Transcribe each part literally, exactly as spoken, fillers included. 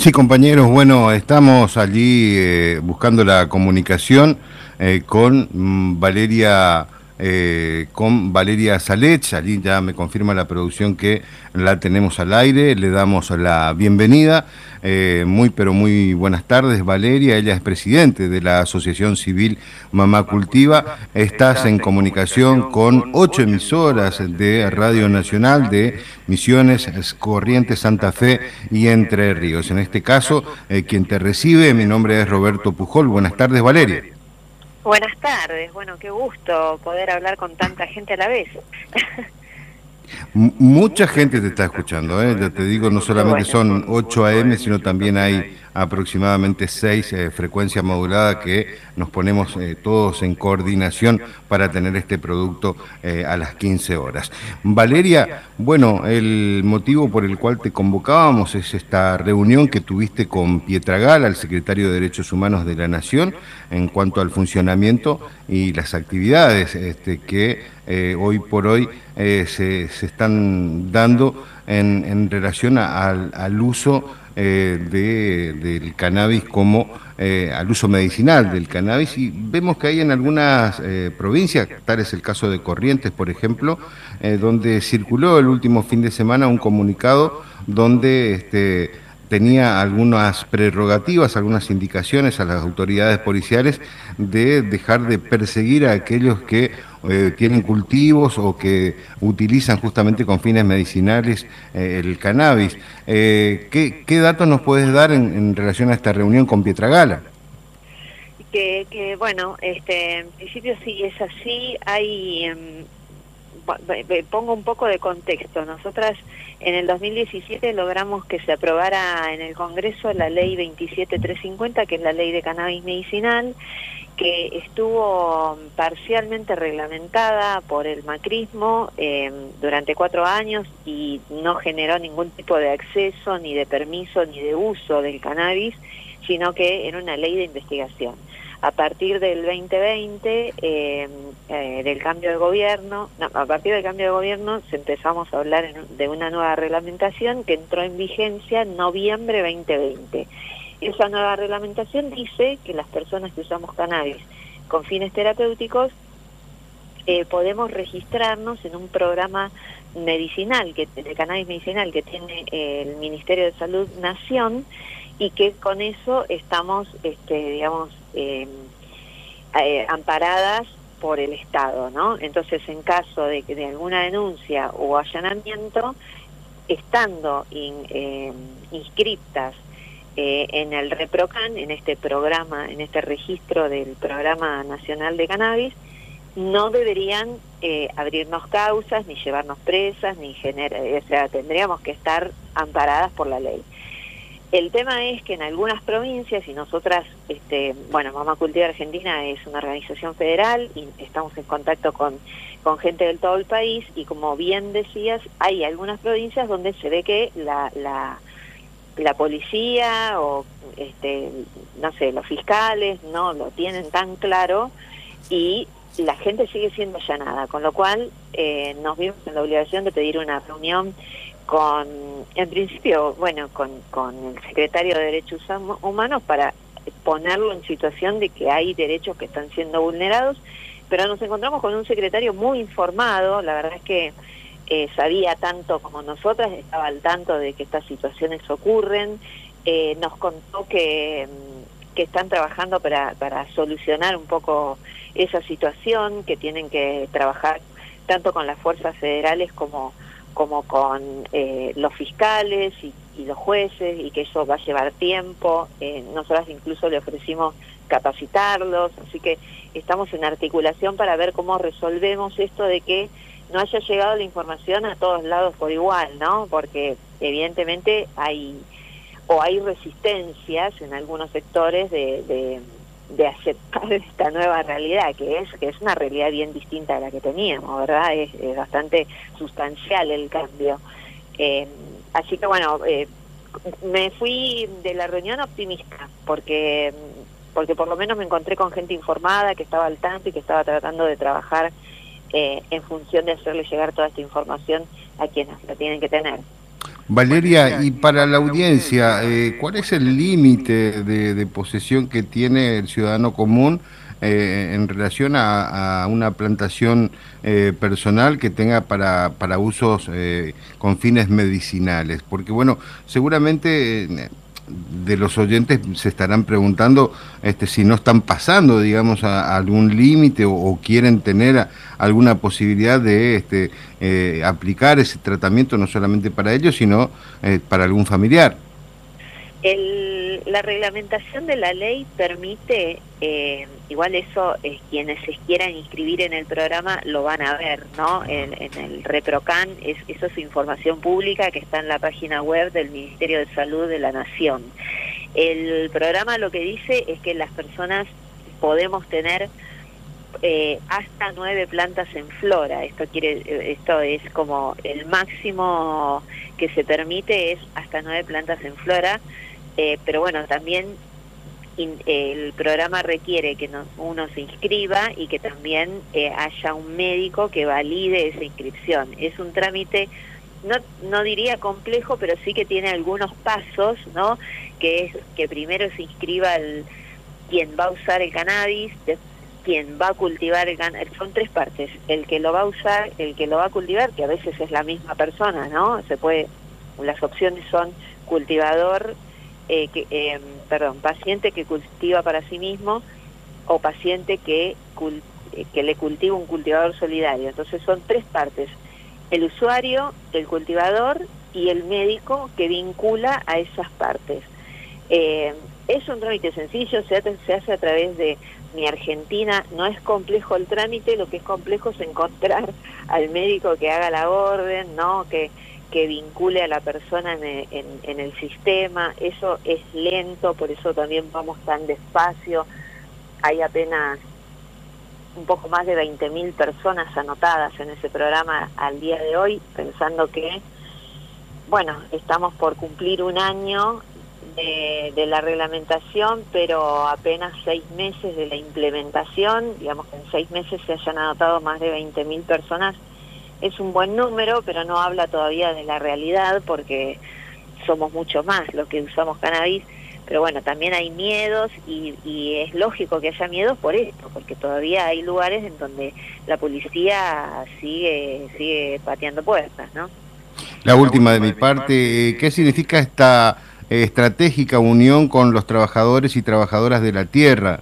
Sí, compañeros, bueno, estamos allí eh, buscando la comunicación eh, con mm, Valeria, eh, con Valeria Salech. Allí ya me confirma la producción que la tenemos al aire. Le damos la bienvenida. Eh, muy, pero muy buenas tardes, Valeria. Ella es presidente de la Asociación Civil Mamá Cultiva. Estás en comunicación con ocho emisoras de Radio Nacional de Misiones, Corrientes, Santa Fe y Entre Ríos. En este caso, eh, quien te recibe, mi nombre es Roberto Pujol. Buenas tardes, Valeria. Buenas tardes, bueno, qué gusto poder hablar con tanta gente a la vez. M mucha gente te está escuchando, ¿eh? Ya te digo, no solamente Bueno, son ocho A M, sino también hay aproximadamente seis eh, frecuencias moduladas que nos ponemos eh, todos en coordinación para tener este producto eh, a las quince horas. Valeria, bueno, el motivo por el cual te convocábamos es esta reunión que tuviste con Pietragala, el secretario de Derechos Humanos de la Nación, en cuanto al funcionamiento y las actividades este, que eh, hoy por hoy eh, se, se están dando en, en relación a, al, al uso eh, de, del cannabis como eh, al uso medicinal del cannabis, y vemos que hay en algunas eh, provincias, tal es el caso de Corrientes, por ejemplo, eh, donde circuló el último fin de semana un comunicado donde este, tenía algunas prerrogativas, algunas indicaciones a las autoridades policiales de dejar de perseguir a aquellos que eh, tienen cultivos o que utilizan justamente con fines medicinales eh, el cannabis. Eh, ¿qué, ¿Qué datos nos puedes dar en, en relación a esta reunión con Pietragala? que, que bueno, este, en principio sí es así, hay, um, pongo un poco de contexto, nosotras en el dos mil diecisiete logramos que se aprobara en el Congreso la ley veintisiete mil trescientos cincuenta, que es la ley de cannabis medicinal, que estuvo parcialmente reglamentada por el macrismo eh, durante cuatro años y no generó ningún tipo de acceso, ni de permiso, ni de uso del cannabis, sino que era una ley de investigación. A partir del veinte veinte, eh, eh, del cambio de gobierno, no, a partir del cambio de gobierno se empezamos a hablar en, de una nueva reglamentación que entró en vigencia en noviembre veinte veinte. Esa nueva reglamentación dice que las personas que usamos cannabis con fines terapéuticos eh, podemos registrarnos en un programa medicinal, que, de cannabis medicinal que tiene eh, el Ministerio de Salud Nación, y que con eso estamos, este, digamos, eh, eh, amparadas por el Estado, ¿no? Entonces, en caso de, de alguna denuncia o allanamiento, estando in, eh, inscriptas Eh, en el ReproCan, en este programa, en este registro del Programa Nacional de Cannabis, no deberían eh, abrirnos causas, ni llevarnos presas, ni generar, o sea, tendríamos que estar amparadas por la ley. El tema es que en algunas provincias, y nosotras, este, bueno, Mamá Cultiva Argentina es una organización federal y estamos en contacto con, con gente de todo el país, y como bien decías, hay algunas provincias donde se ve que la... la la policía o este no sé, los fiscales no lo tienen tan claro y la gente sigue siendo allanada, con lo cual eh, nos vimos en la obligación de pedir una reunión con, en principio, bueno, con, con el secretario de Derechos Humanos para ponerlo en situación de que hay derechos que están siendo vulnerados, pero nos encontramos con un secretario muy informado, la verdad es que Eh, sabía tanto como nosotras, estaba al tanto de que estas situaciones ocurren, eh, nos contó que, que están trabajando para, para solucionar un poco esa situación, que tienen que trabajar tanto con las fuerzas federales como, como con eh, los fiscales y, y los jueces, y que eso va a llevar tiempo. Eh, nosotras incluso le ofrecimos capacitarlos, así que estamos en articulación para ver cómo resolvemos esto de que no haya llegado la información a todos lados por igual, ¿no? Porque evidentemente hay o hay resistencias en algunos sectores de, de, de aceptar esta nueva realidad, que es que es una realidad bien distinta a la que teníamos, ¿verdad? Es, es bastante sustancial el cambio. Eh, así que bueno, eh, me fui de la reunión optimista, porque porque por lo menos me encontré con gente informada, que estaba al tanto y que estaba tratando de trabajar Eh, en función de hacerle llegar toda esta información a quienes la tienen que tener. Valeria, y para la audiencia, eh, ¿cuál es el límite de, de posesión que tiene el ciudadano común eh, en relación a, a una plantación eh, personal que tenga para, para usos eh, con fines medicinales? Porque bueno, seguramente eh, de los oyentes se estarán preguntando este, si no están pasando, digamos, a, a algún límite o, o quieren tener a, alguna posibilidad de este, eh, aplicar ese tratamiento no solamente para ellos, sino eh, para algún familiar. El, la reglamentación de la ley permite, eh, igual eso eh, quienes se quieran inscribir en el programa lo van a ver, ¿no? En, en el ReproCan, es, eso es información pública que está en la página web del Ministerio de Salud de la Nación. El programa lo que dice es que las personas podemos tener eh, hasta nueve plantas en flora. Esto quiere, esto es como el máximo que se permite es hasta nueve plantas en flora. Eh, pero bueno, también in, eh, el programa requiere que no, uno se inscriba y que también eh, haya un médico que valide esa inscripción. Es un trámite, no, no diría complejo, pero sí que tiene algunos pasos, ¿no? Que es que primero se inscriba el, quien va a usar el cannabis, de, quien va a cultivar el cannabis, son tres partes, el que lo va a usar, el que lo va a cultivar, que a veces es la misma persona, ¿no? Se puede, las opciones son cultivador, Eh, que, eh, perdón, paciente que cultiva para sí mismo o paciente que, cul que le cultiva un cultivador solidario. Entonces son tres partes, el usuario, el cultivador y el médico que vincula a esas partes. Eh, es un trámite sencillo, se hace, se hace a través de Mi Argentina, no es complejo el trámite, lo que es complejo es encontrar al médico que haga la orden, ¿no? que que vincule a la persona en el, en, en el sistema. Eso es lento, por eso también vamos tan despacio. Hay apenas un poco más de veinte mil personas anotadas en ese programa al día de hoy, pensando que, bueno, estamos por cumplir un año de, de la reglamentación, pero apenas seis meses de la implementación. Digamos que en seis meses se hayan anotado más de veinte mil personas. Es un buen número, pero no habla todavía de la realidad porque somos mucho más los que usamos cannabis. Pero bueno, también hay miedos y, y es lógico que haya miedos por esto, porque todavía hay lugares en donde la policía sigue sigue pateando puertas, ¿no? La última de mi parte, ¿qué significa esta eh, estratégica unión con los trabajadores y trabajadoras de la tierra?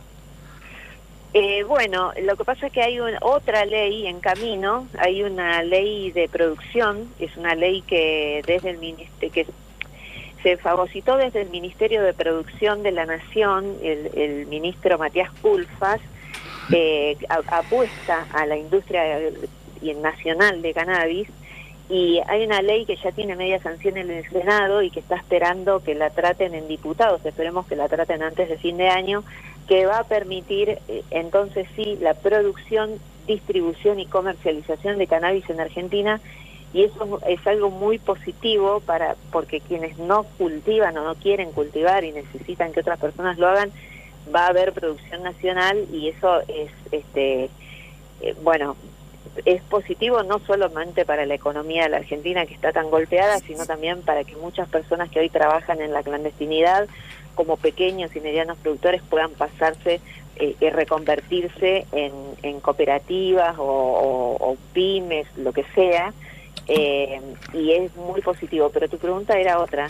Eh, bueno, lo que pasa es que hay una, otra ley en camino, hay una ley de producción, es una ley que desde el ministerio, que se fagocitó desde el Ministerio de Producción de la Nación, el, el ministro Matías Culfas, eh, a, apuesta a la industria nacional de cannabis, y hay una ley que ya tiene media sanción en el Senado y que está esperando que la traten en diputados, esperemos que la traten antes de fin de año, que va a permitir eh, entonces sí la producción, distribución y comercialización de cannabis en Argentina, y eso es algo muy positivo para porque quienes no cultivan o no quieren cultivar y necesitan que otras personas lo hagan, va a haber producción nacional y eso es este eh, bueno, es positivo no solamente para la economía de la Argentina que está tan golpeada, sino también para que muchas personas que hoy trabajan en la clandestinidad como pequeños y medianos productores puedan pasarse eh, y reconvertirse en, en cooperativas o, o, o pymes, lo que sea, eh, y es muy positivo. Pero tu pregunta era otra.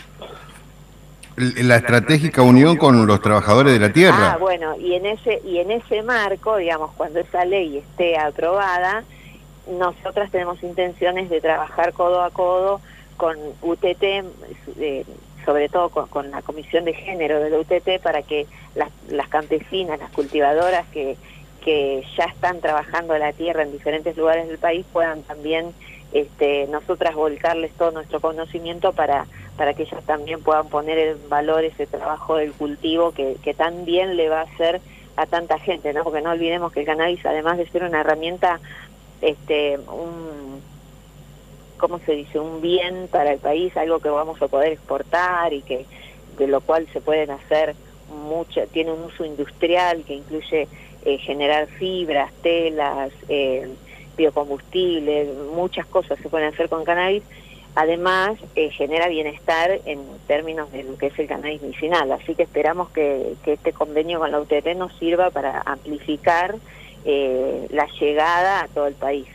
La estratégica unión con los trabajadores de la tierra. Ah, bueno, y en ese y en ese marco, digamos, cuando esa ley esté aprobada, nosotras tenemos intenciones de trabajar codo a codo con U T T, eh, sobre todo con, con la Comisión de Género de la U T T, para que las, las campesinas, las cultivadoras que, que ya están trabajando la tierra en diferentes lugares del país puedan también este, nosotras volcarles todo nuestro conocimiento para, para que ellas también puedan poner en valor ese trabajo del cultivo que, que tan bien le va a hacer a tanta gente, ¿no? Porque no olvidemos que el cannabis, además de ser una herramienta, este, un... ¿cómo se dice?, un bien para el país, algo que vamos a poder exportar y que de lo cual se pueden hacer mucho, tiene un uso industrial que incluye eh, generar fibras, telas, eh, biocombustibles, muchas cosas se pueden hacer con cannabis. además eh, genera bienestar en términos de lo que es el cannabis medicinal. Así que esperamos que, que este convenio con la U T T nos sirva para amplificar eh, la llegada a todo el país.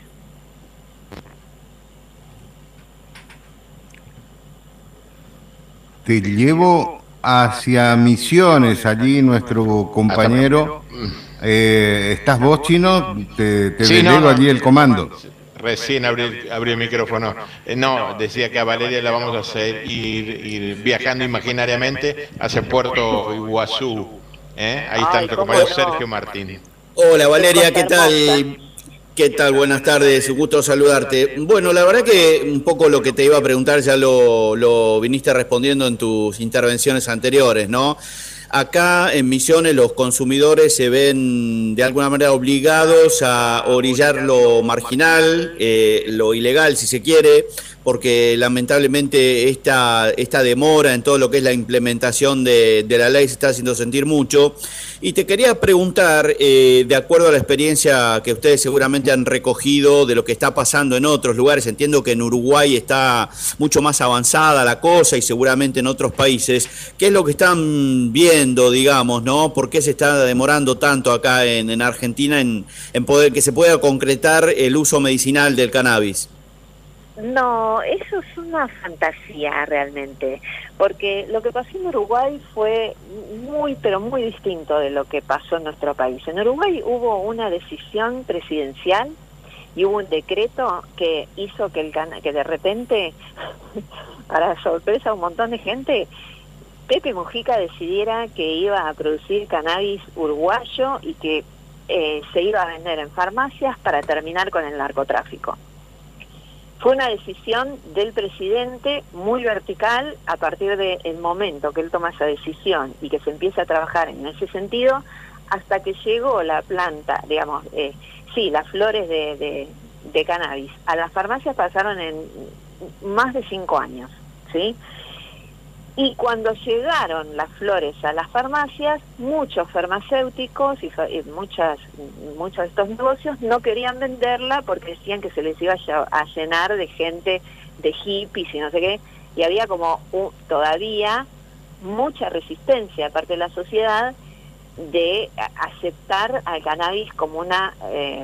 Te llevo hacia Misiones, allí nuestro compañero. Eh, ¿Estás vos, Chino? Te, te sí, delego no, no, allí el comando. Recién abrí, abrí el micrófono. Eh, no, decía que a Valeria la vamos a hacer ir, ir viajando imaginariamente hacia Puerto Iguazú. ¿eh? Ahí está Ay, nuestro cómo compañero no. Sergio Martín. Hola Valeria, Qué ¿qué cosa hermosa. tal? ¿Qué tal? Buenas tardes, un gusto saludarte. Bueno, la verdad que un poco lo que te iba a preguntar ya lo, lo viniste respondiendo en tus intervenciones anteriores, ¿no? Acá en Misiones los consumidores se ven de alguna manera obligados a orillar lo marginal, eh, lo ilegal si se quiere, porque lamentablemente esta, esta demora en todo lo que es la implementación de, de la ley se está haciendo sentir mucho. Y te quería preguntar, eh, de acuerdo a la experiencia que ustedes seguramente han recogido de lo que está pasando en otros lugares, entiendo que en Uruguay está mucho más avanzada la cosa y seguramente en otros países, ¿qué es lo que están viendo, digamos, ¿no? ¿Por qué se está demorando tanto acá en, en Argentina en, en poder que se pueda concretar el uso medicinal del cannabis? No, eso es una fantasía realmente, porque lo que pasó en Uruguay fue muy, pero muy distinto de lo que pasó en nuestro país. En Uruguay hubo una decisión presidencial y hubo un decreto que hizo que, el cana que de repente, para sorpresa de un montón de gente, Pepe Mujica decidiera que iba a producir cannabis uruguayo y que eh, se iba a vender en farmacias para terminar con el narcotráfico. Fue una decisión del presidente muy vertical a partir del momento que él toma esa decisión y que se empieza a trabajar en ese sentido, hasta que llegó la planta, digamos, eh, sí, las flores de, de, de cannabis. A las farmacias pasaron en más de cinco años, ¿sí? Y cuando llegaron las flores a las farmacias, muchos farmacéuticos y, y muchas, muchos de estos negocios no querían venderla porque decían que se les iba a llenar de gente, de hippies y no sé qué, y había como un, todavía mucha resistencia aparte de la sociedad de aceptar al cannabis como una eh,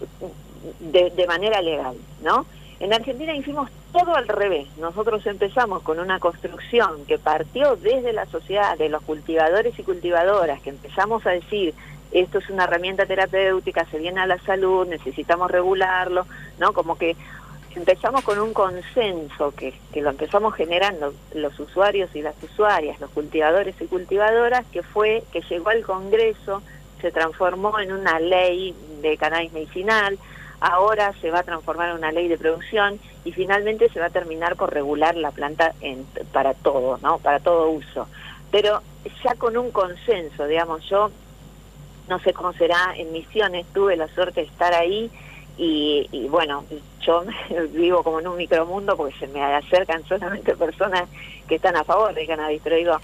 de, de manera legal, ¿no? En Argentina hicimos todo al revés. Nosotros empezamos con una construcción que partió desde la sociedad, de los cultivadores y cultivadoras, que empezamos a decir, esto es una herramienta terapéutica, se viene a la salud, necesitamos regularlo, ¿no? Como que empezamos con un consenso que, que lo empezamos generando los usuarios y las usuarias, los cultivadores y cultivadoras, que fue que llegó al Congreso, se transformó en una ley de cannabis medicinal. Ahora se va a transformar en una ley de producción y finalmente se va a terminar por regular la planta en, para todo, ¿no? Para todo uso. Pero ya con un consenso, digamos, yo no sé cómo será en Misiones, tuve la suerte de estar ahí y, y bueno, yo vivo como en un micromundo porque se me acercan solamente personas que están a favor del cannabis, pero digo,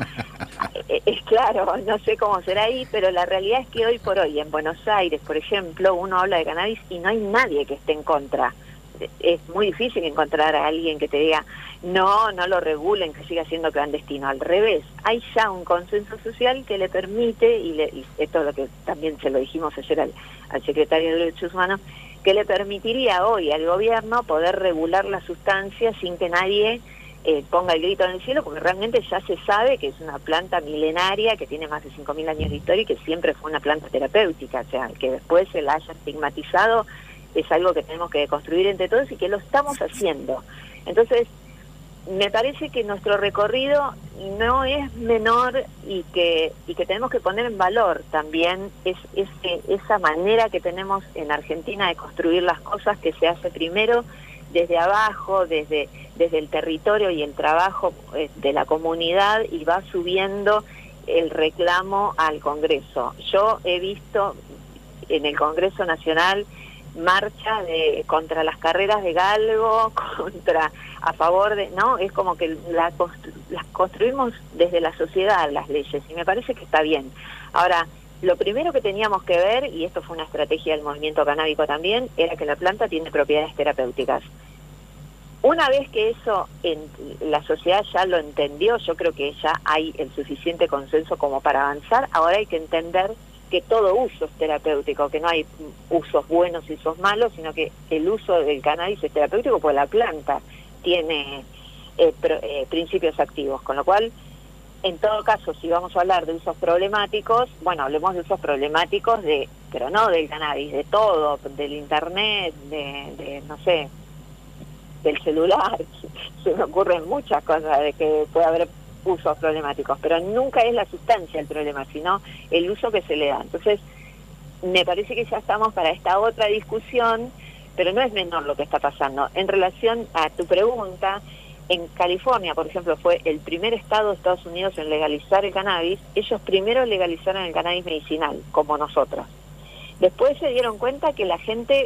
es claro, no sé cómo será ahí, pero la realidad es que hoy por hoy en Buenos Aires, por ejemplo, uno habla de cannabis y no hay nadie que esté en contra. Es muy difícil encontrar a alguien que te diga, no, no lo regulen, que siga siendo clandestino. Al revés, hay ya un consenso social que le permite, y, le, y esto es lo que también se lo dijimos ayer al, al secretario de Derechos Humanos, que le permitiría hoy al gobierno poder regular la sustancia sin que nadie eh, ponga el grito en el cielo, porque realmente ya se sabe que es una planta milenaria, que tiene más de cinco mil años de historia y que siempre fue una planta terapéutica. O sea, que después se la haya estigmatizado es algo que tenemos que construir entre todos y que lo estamos haciendo. Entonces, me parece que nuestro recorrido no es menor y que y que tenemos que poner en valor también es, es que esa manera que tenemos en Argentina de construir las cosas, que se hace primero desde abajo, desde desde el territorio y el trabajo eh, de la comunidad, y va subiendo el reclamo al Congreso. Yo he visto en el Congreso Nacional marcha de contra las carreras de galgo, contra a favor de, no, es como que la constru, las construimos desde la sociedad las leyes, y me parece que está bien. Ahora, lo primero que teníamos que ver, y esto fue una estrategia del movimiento canábico también, era que la planta tiene propiedades terapéuticas. una vez que eso en, la sociedad ya lo entendió, yo creo que ya hay el suficiente consenso como para avanzar. Ahora hay que entender que todo uso es terapéutico, que no hay usos buenos y usos malos, sino que el uso del cannabis es terapéutico porque la planta tiene eh, pro, eh, principios activos, con lo cual, en todo caso, si vamos a hablar de usos problemáticos, bueno, hablemos de usos problemáticos, de pero no del cannabis, de todo, del internet, de, de no sé, del celular. Se me ocurren muchas cosas de que puede haber usos problemáticos, pero nunca es la sustancia el problema, sino el uso que se le da. Entonces, me parece que ya estamos para esta otra discusión, pero no es menor lo que está pasando. En relación a tu pregunta, en California, por ejemplo, fue el primer estado de Estados Unidos en legalizar el cannabis. Ellos primero legalizaron el cannabis medicinal, como nosotros. Después se dieron cuenta que la gente,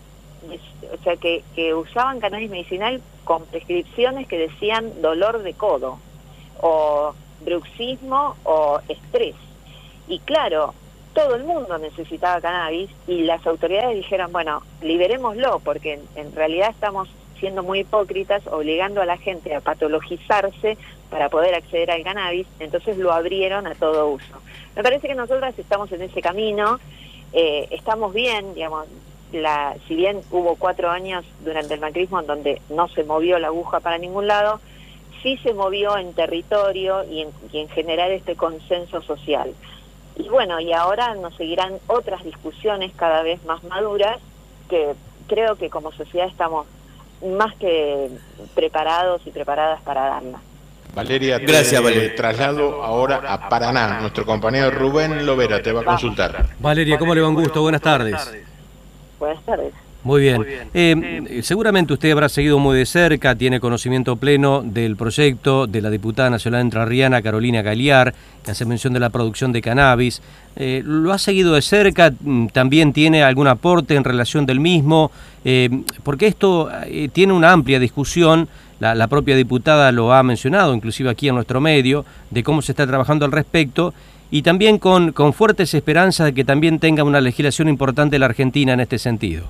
o sea, que, que usaban cannabis medicinal con prescripciones que decían dolor de codo, o bruxismo, o estrés. Y claro, todo el mundo necesitaba cannabis, y las autoridades dijeron, bueno, liberémoslo, porque en, en realidad estamos siendo muy hipócritas, obligando a la gente a patologizarse para poder acceder al cannabis. Entonces lo abrieron a todo uso. Me parece que nosotras estamos en ese camino, eh, estamos bien, digamos, la, si bien hubo cuatro años durante el macrismo en donde no se movió la aguja para ningún lado, sí se movió en territorio y en, y en generar este consenso social. Y bueno, y ahora nos seguirán otras discusiones cada vez más maduras, que creo que como sociedad estamos más que preparados y preparadas para darla. Valeria, gracias, te Valeria. traslado ahora a Paraná. Nuestro compañero Rubén Lovera te va a consultar. Valeria, ¿cómo le va? Un gusto? Buenas tardes. Buenas tardes. Muy bien. Eh, seguramente usted habrá seguido muy de cerca, tiene conocimiento pleno del proyecto de la diputada nacional entrerriana Carolina Cagliar, que hace mención de la producción de cannabis. Eh, ¿Lo ha seguido de cerca? ¿También tiene algún aporte en relación del mismo? Eh, porque esto eh, tiene una amplia discusión, la, la propia diputada lo ha mencionado, inclusive aquí en nuestro medio, de cómo se está trabajando al respecto, y también con, con fuertes esperanzas de que también tenga una legislación importante la Argentina en este sentido.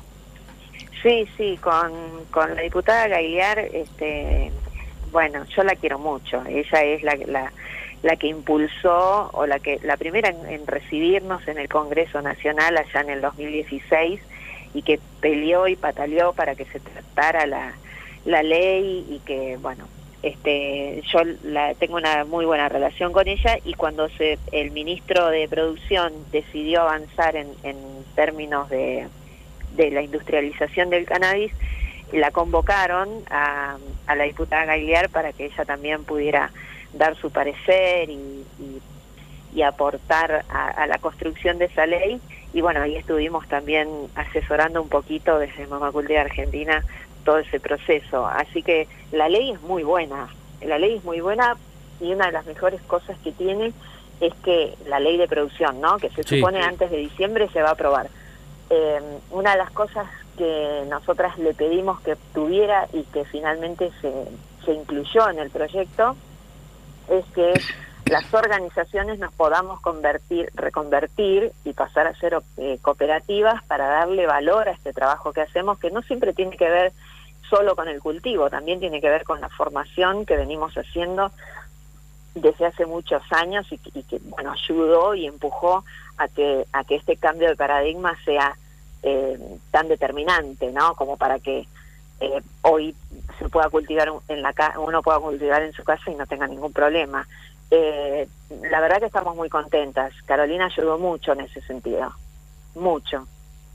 Sí, sí, con, con la diputada Cagliar, este, bueno, yo la quiero mucho. Ella es la, la, la que impulsó, o la que la primera en, en recibirnos en el Congreso Nacional allá en el dos mil dieciséis, y que peleó y pataleó para que se tratara la, la ley, y que, bueno, este, yo la, tengo una muy buena relación con ella, y cuando se, el ministro de Producción decidió avanzar en, en términos de... de la industrialización del cannabis, la convocaron a, a la diputada Cagliar para que ella también pudiera dar su parecer y, y, y aportar a, a la construcción de esa ley. Y bueno, ahí estuvimos también asesorando un poquito desde Mama Cultiva Argentina todo ese proceso. Así que la ley es muy buena, la ley es muy buena, y una de las mejores cosas que tiene es que la ley de producción, ¿no?, que se sí, supone sí. antes de diciembre se va a aprobar. Eh, una de las cosas que nosotras le pedimos que tuviera y que finalmente se, se incluyó en el proyecto es que las organizaciones nos podamos convertir, reconvertir y pasar a ser eh, cooperativas para darle valor a este trabajo que hacemos, que no siempre tiene que ver solo con el cultivo, también tiene que ver con la formación que venimos haciendo desde hace muchos años, y, y que, bueno, ayudó y empujó a que a que este cambio de paradigma sea eh, tan determinante, ¿no?, como para que eh, hoy se pueda cultivar en la ca uno pueda cultivar en su casa y no tenga ningún problema. Eh, la verdad que estamos muy contentas. Carolina ayudó mucho en ese sentido, mucho.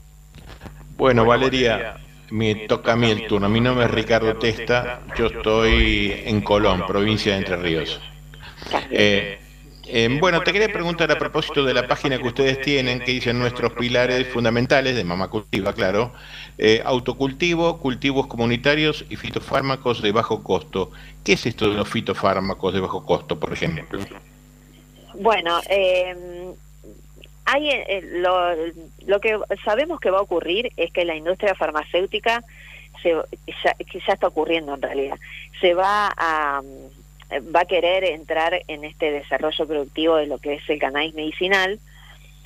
Bueno, Valeria, me toca a mí el turno. Mi nombre es Ricardo Testa, yo estoy en Colón, provincia de Entre Ríos. Eh, eh, bueno, te quería preguntar a propósito de la página que ustedes tienen, que dicen nuestros pilares fundamentales de Mama Cultiva, claro, eh, autocultivo, cultivos comunitarios y fitofármacos de bajo costo. ¿Qué es esto de los fitofármacos de bajo costo, por ejemplo? Bueno, eh, hay eh, lo, lo que sabemos que va a ocurrir es que la industria farmacéutica se, ya, que ya está ocurriendo en realidad, se va a va a querer entrar en este desarrollo productivo de lo que es el cannabis medicinal,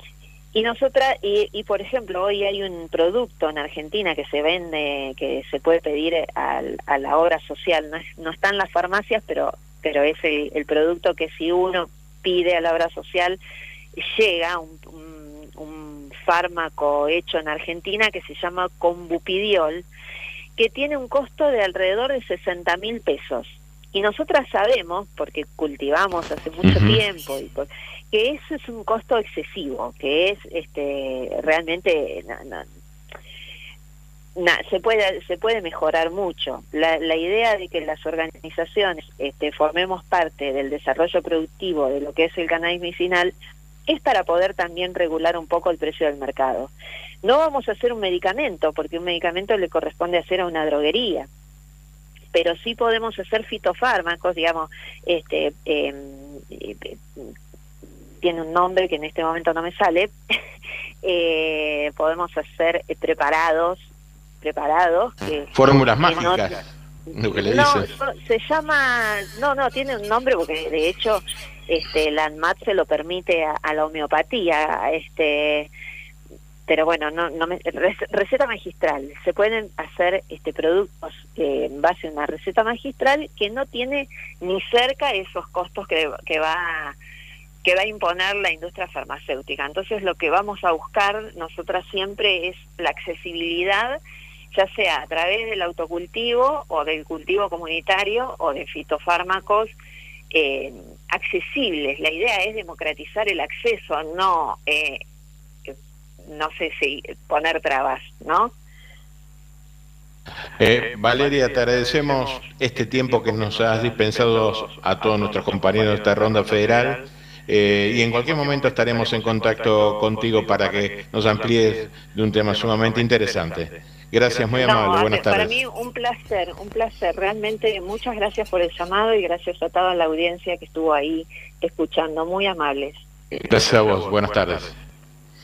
Y nosotras, y, y por ejemplo, hoy hay un producto en Argentina que se vende, que se puede pedir a, a la obra social, no, es, no está en las farmacias, pero, pero es el, el producto que si uno pide a la obra social, llega un, un, un fármaco hecho en Argentina que se llama Combupidiol, que tiene un costo de alrededor de sesenta mil pesos. Y nosotras sabemos, porque cultivamos hace mucho uh-huh. tiempo, y por, que eso es un costo excesivo, que es este realmente no, no, no, se puede se puede mejorar mucho. La, la idea de que las organizaciones este, formemos parte del desarrollo productivo de lo que es el cannabis medicinal es para poder también regular un poco el precio del mercado. No vamos a hacer un medicamento, porque un medicamento le corresponde hacer a una droguería, pero sí podemos hacer fitofármacos, digamos, este eh, eh, tiene un nombre que en este momento no me sale, eh, podemos hacer eh, preparados, preparados. Que, Fórmulas que mágicas, no, lo que le no, dices. no, se llama, no, no, tiene un nombre porque de hecho este, la ANMAT se lo permite a, a la homeopatía, este... pero bueno, no, no me, receta magistral. Se pueden hacer este productos eh, en base a una receta magistral que no tiene ni cerca esos costos que, que va que va a imponer la industria farmacéutica. Entonces lo que vamos a buscar nosotras siempre es la accesibilidad, ya sea a través del autocultivo o del cultivo comunitario o de fitofármacos eh, accesibles. La idea es democratizar el acceso, no... Eh, no sé si poner trabas, ¿no? Eh, Valeria, te agradecemos este tiempo que nos has dispensado a todos nuestros compañeros de esta ronda federal eh, y en cualquier momento estaremos en contacto contigo para que nos amplíes de un tema sumamente interesante. Gracias, muy amable, no, buenas tardes. Para mí un placer, un placer, realmente muchas gracias por el llamado y gracias a toda la audiencia que estuvo ahí escuchando, muy amables. Gracias a vos, buenas tardes.